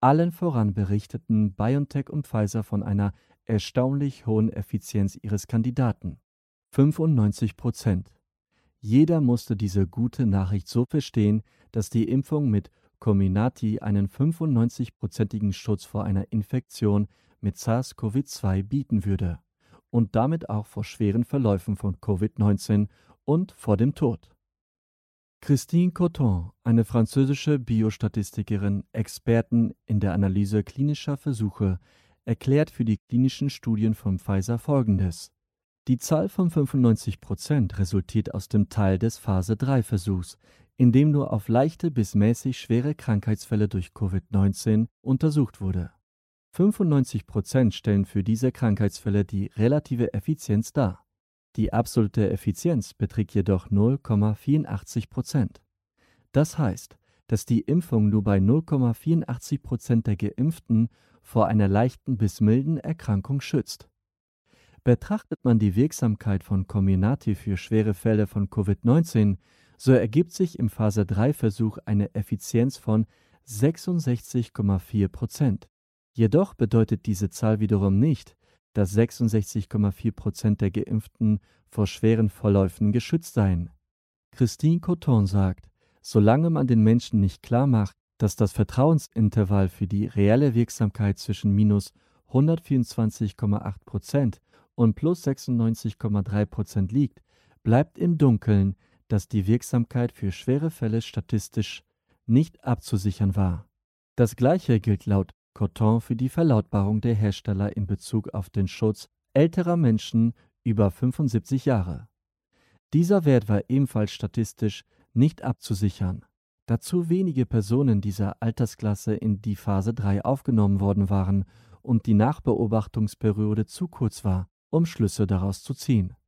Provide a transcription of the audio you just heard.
Allen voran berichteten BioNTech und Pfizer von einer erstaunlich hohen Effizienz ihres Kandidaten: 95%. Jeder musste diese gute Nachricht so verstehen, dass die Impfung mit Comirnaty einen 95%igen Schutz vor einer Infektion mit SARS-CoV-2 bieten würde und damit auch vor schweren Verläufen von Covid-19 und vor dem Tod. Christine Coton, eine französische Biostatistikerin, Expertin in der Analyse klinischer Versuche, erklärt für die klinischen Studien von Pfizer Folgendes: Die Zahl von 95% resultiert aus dem Teil des Phase-3-Versuchs, in dem nur auf leichte bis mäßig schwere Krankheitsfälle durch Covid-19 untersucht wurde. 95% stellen für diese Krankheitsfälle die relative Effizienz dar. Die absolute Effizienz beträgt jedoch 0,84%. Das heißt, dass die Impfung nur bei 0,84% der Geimpften vor einer leichten bis milden Erkrankung schützt. Betrachtet man die Wirksamkeit von Comirnaty für schwere Fälle von Covid-19, so ergibt sich im Phase-3-Versuch eine Effizienz von 66,4%. Jedoch bedeutet diese Zahl wiederum nicht, dass 66,4% der Geimpften vor schweren Verläufen geschützt seien. Christine Coton sagt, solange man den Menschen nicht klar macht, dass das Vertrauensintervall für die reelle Wirksamkeit zwischen minus 124,8% und plus 96,3% liegt, bleibt im Dunkeln, dass die Wirksamkeit für schwere Fälle statistisch nicht abzusichern war. Das Gleiche gilt laut Coton für die Verlautbarung der Hersteller in Bezug auf den Schutz älterer Menschen über 75 Jahre. Dieser Wert war ebenfalls statistisch nicht abzusichern, da zu wenige Personen dieser Altersklasse in die Phase 3 aufgenommen worden waren und die Nachbeobachtungsperiode zu kurz war, um Schlüsse daraus zu ziehen.